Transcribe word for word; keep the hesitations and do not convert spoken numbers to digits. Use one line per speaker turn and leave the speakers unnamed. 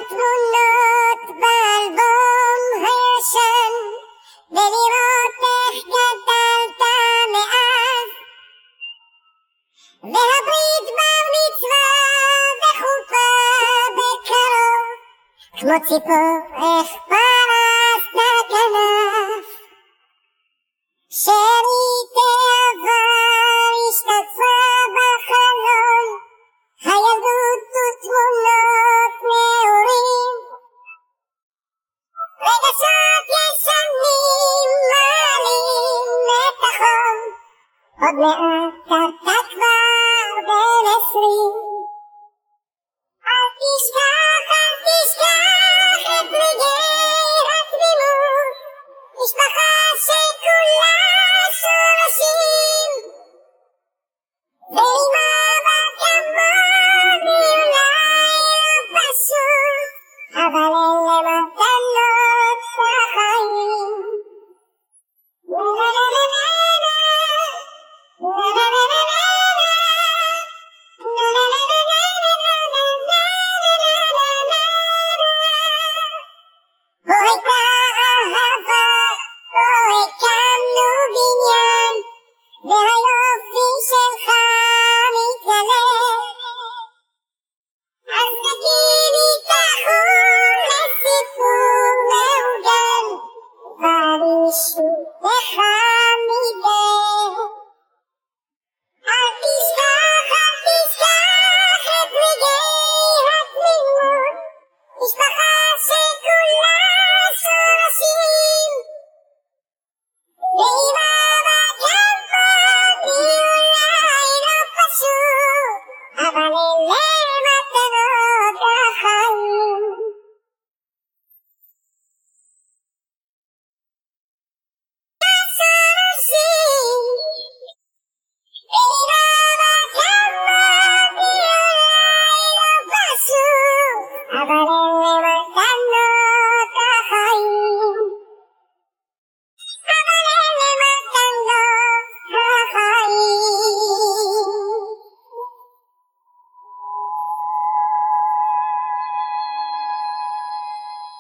התמונות באלבום הישן ולראות איך גדלת מאז, והברית בר מצווה וחופה בקרוב, כמו ציפור איך פרסת כנף. שארית העבר השתתפה בחלון, הילדות ותמונות נעורים, רגשות ישנים מעלים את החום, עוד מעט אתה כבר בן עשרים. אל תשכח, אל תשכח את רגעי התמימות, משפחה שכולה שורשים, ועם אבא כמוני אולי לא פשוט, אבל אלה מתנות החיים. בו הייתה אהבה, בו הקמנו בניין, והיופי שלך מתגלה. אז תגידי תחום לסיפור מעוגן, ברשותך מדי. אל תשכח, אל תשכח את רגעי התמימות, משפחה שכולה שורשים, ועם אבא כמוני אולי לא פשוט, אבל אלה מתנות החיים. שורשים, ועם אבא כמוני אולי לא פשוט, אבל אלה מתנות